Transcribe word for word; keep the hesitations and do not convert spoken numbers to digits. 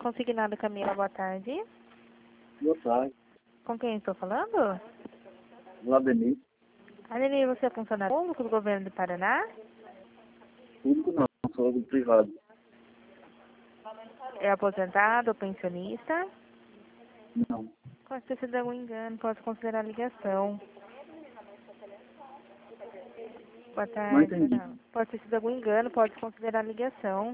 Consignado Camila, boa tarde. Boa tarde. Com quem estou falando? Vladimir. Adenir, você é funcionário público do governo do Paraná? Público não, sou do privado. É aposentado ou pensionista? Não. Pode ter sido algum engano, pode considerar a ligação. Boa Não tarde, entendi. não. Pode ter sido algum engano, pode considerar a ligação.